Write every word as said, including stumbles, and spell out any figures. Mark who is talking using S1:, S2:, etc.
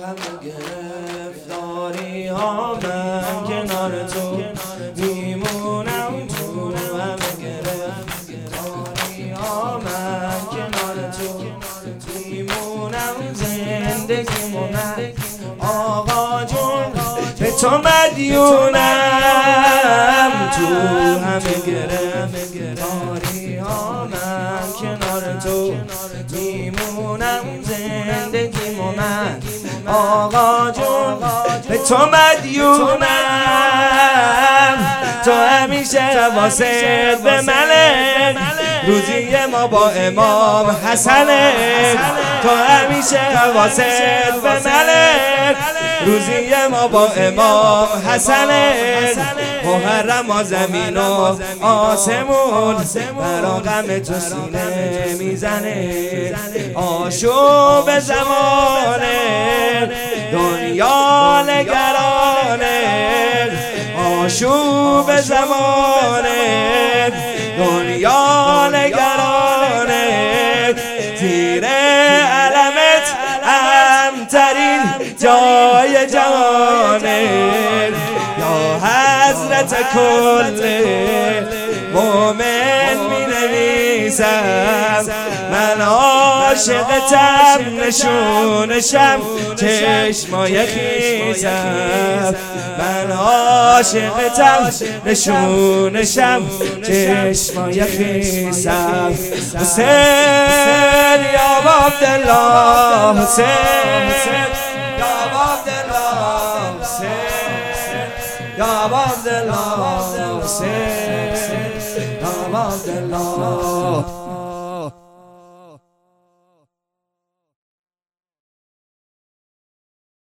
S1: همه گرفتاری ها من کنار تو میمونم، تو همه گرفتاری ها من کنار تو میمونم، زندگیمو من آقا جون به تو مدیونم، تو همه گرفتاری ها من کنار تو میمونم، زندگیمو من آقا جون به تو مدیونم، تو همیشه حواست به منه، روزی ما با امام حسنه، تو همیشه حواست به منه، روزی ما با امام حسنه، محرم و زمین و آسمون برا غم تو سینه میزنه، آشوب زمانه دنیا نگرانه، آشوب زمانه دنیا نگرانه، زیر علمت امترین جای جهانه، یا حضرت کل مومن می نویسم، من عاشقتم نشونشم چشمای خیزم، من عاشقتم نشونشم چشمای خیزم، حسین یا عبدالله، حسین یا عبدالله، حسین یا عبدالله، حسین یا عبدالله.